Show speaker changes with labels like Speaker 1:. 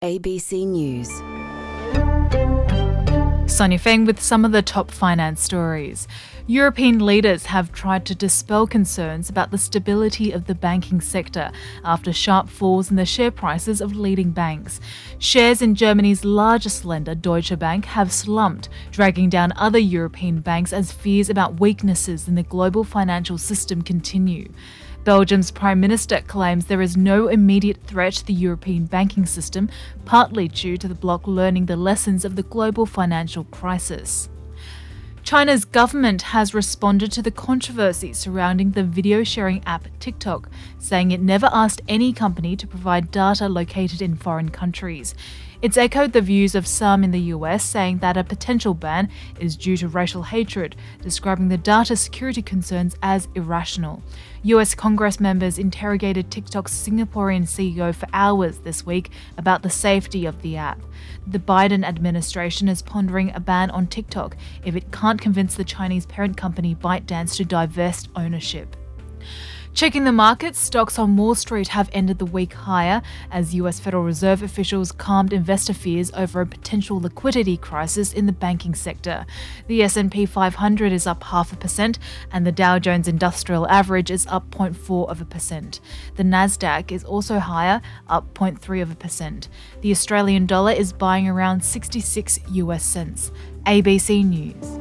Speaker 1: ABC News.
Speaker 2: Sonia Feng with some of the top finance stories. European leaders have tried to dispel concerns about the stability of the banking sector after sharp falls in the share prices of leading banks. Shares in Germany's largest lender, Deutsche Bank, have slumped, dragging down other European banks as fears about weaknesses in the global financial system continue. Belgium's Prime Minister claims there is no immediate threat to the European banking system, partly due to the bloc learning the lessons of the global financial crisis. China's government has responded to the controversy surrounding the video-sharing app TikTok, saying it never asked any company to provide data located in foreign countries. It's echoed the views of some in the US, saying that a potential ban is due to racial hatred, describing the data security concerns as irrational. US Congress members interrogated TikTok's Singaporean CEO for hours this week about the safety of the app. The Biden administration is pondering a ban on TikTok if it can't convince the Chinese parent company ByteDance to divest ownership. Checking the markets, stocks on Wall Street have ended the week higher as US Federal Reserve officials calmed investor fears over a potential liquidity crisis in the banking sector. The S&P 500 is up 0.5% and the Dow Jones Industrial Average is up 0.4%. The Nasdaq is also higher, up 0.3%. The Australian dollar is buying around 66 US cents. ABC News.